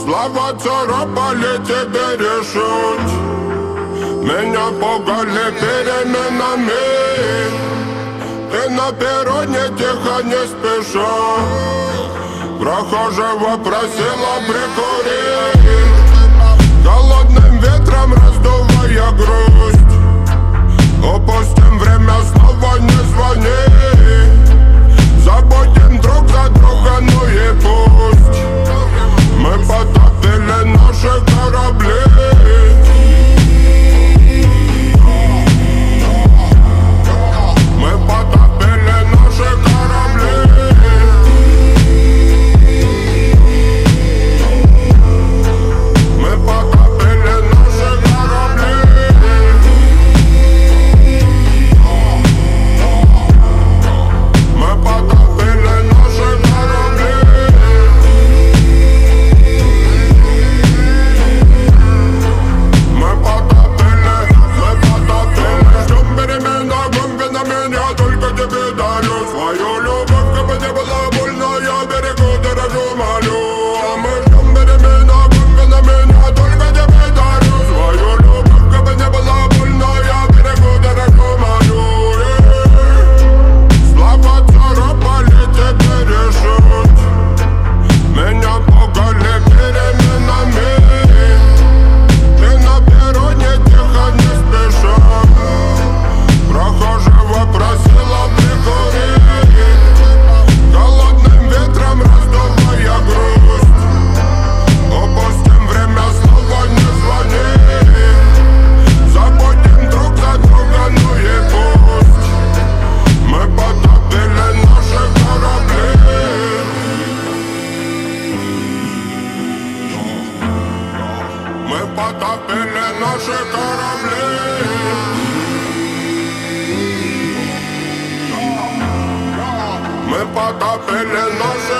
Слова царапали тебе решить. Меня пугали переменами. Ты на перроне тихо не спеша прохожего просила прикурить, холодным ветром раздувая грусть. Упустим время, снова не звони. Забудем друг за друга, ну и пусть. Мы потопили наши корабли. Мы потопили наши корабли. Мы потопили наши корабли. Мы потопили наши корабли. Мы потопили. Ждем перемен, огонь феномен. Я только тебе дарю свою любовь, как бы не было больно. Я берегу, дорожу, молю. А мы ждем перемен, огонь феномен. Я только тебе дарю свою любовь, как бы не было больно. Я берегу, дорожу, молю. Слова царапали тебе решить. Меня пугали переменами. Ты на перроне тихо не спеша прохожего просила прикурить, холодным ветром раздувая грусть. Упустим время, снова не звони. Забудем друг за друга, ну и пусть. Мы потопили наши корабли. Мы потопили наши корабли. Мы потопили наши